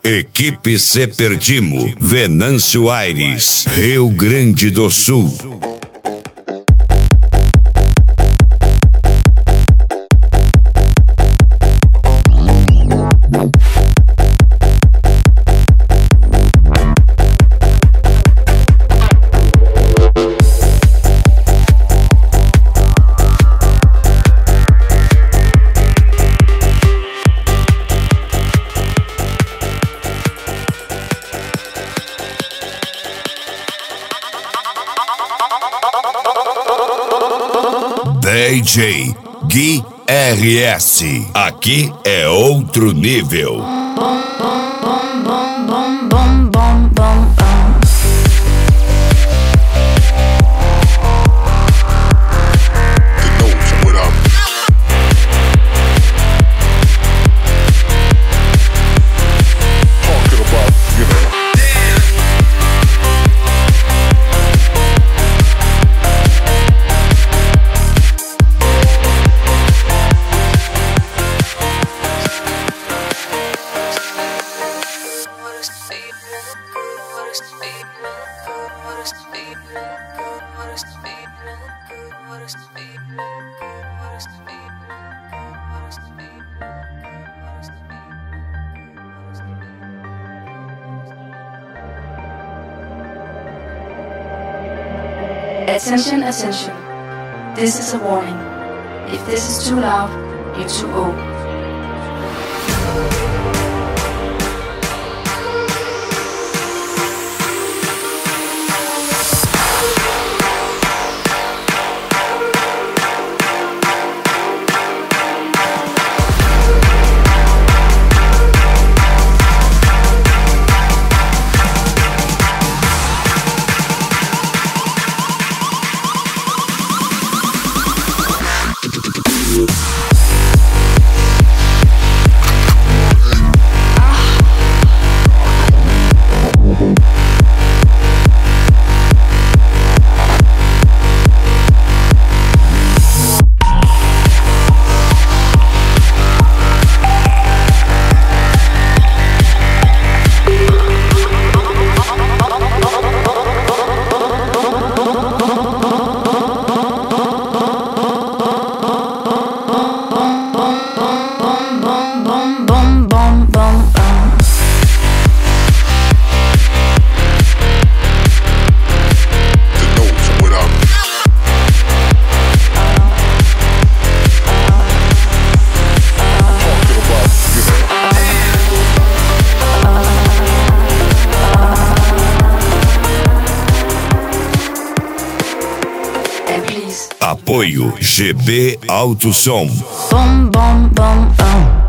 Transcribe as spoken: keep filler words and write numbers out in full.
Equipe Seperdimo, Venâncio Aires, Rio Grande do Sul. D J Gui R S. Aqui é outro nível. Attention, attention. This is a warning. If this is too loud, you're too old. Apoio G B Alto Som. Bom, bom, bom, bom.